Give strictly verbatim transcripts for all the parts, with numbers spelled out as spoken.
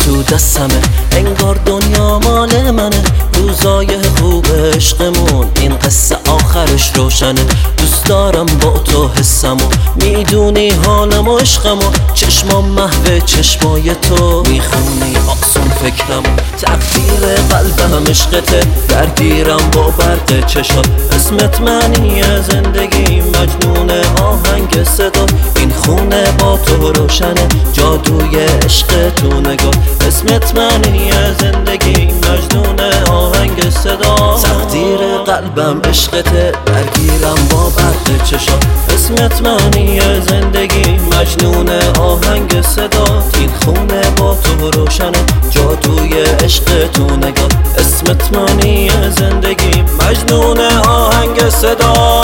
تو دستمه، انگار دنیا مال منه. روزای خوب عشقمون این قصه آخرش روشنه. دوست دارم با تو حسمو، میدونی حالم و عشقمو. چشمام محو چشمای تو، میخونی آسون فکرمو. تقدیر قلبم عشقته، درگیرم با برق چشات. اسمت معنی زندگی، مجنون آهنگ صدا. این خونه با تو روشنه، جادوی عشق تو نگاه. اسمت معنی زندگی، مجنون آهنگ صدا. تقدیر قلبم عشقته، درگیرم با برق چشات. اسمت معنی زندگی، مجنون آهنگ صدا. این خونه با تو روشنه، جادوی عشق تو نگاه. اسمت معنی زندگی، مجنون آهنگ صدا.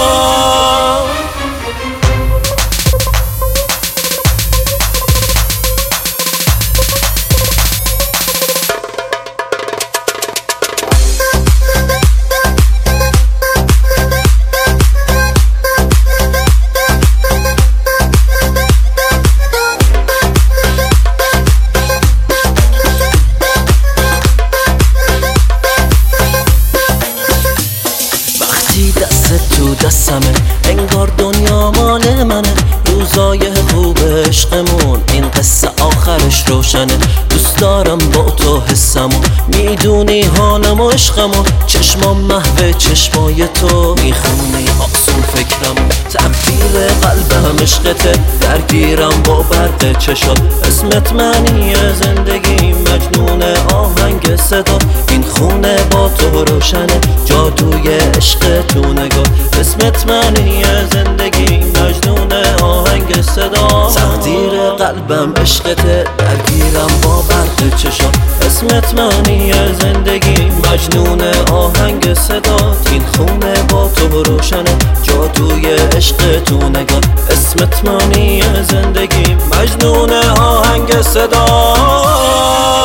دست تو دستمه، انگار دنیا مال منه. روزای خوب عشقمون این قصه آخرش روشنه. دوست دارم با تو حسمو، میدونی حالم و عشقمو. چشمام محو چشمای تو، میخونی آسون فکرمو. تقدیر قلبم عشقته، درگیرم با برق چشات. اسمت معنی زندگی، مجنون آهنگ صدا. این خونه با تو روشنه، جادوی عشق تو نگاه. اسمت معنی زندگی، مجنون آهنگ صدا. تقدیر قلبم عشقته، درگیرم با برق چشات. اسمت معنی زندگی، مجنون آهنگ صدا. این خونه با تو روشنه، جادوی عشق تو نگاه. اسمت معنی زندگی، مجنون آهنگ صدا.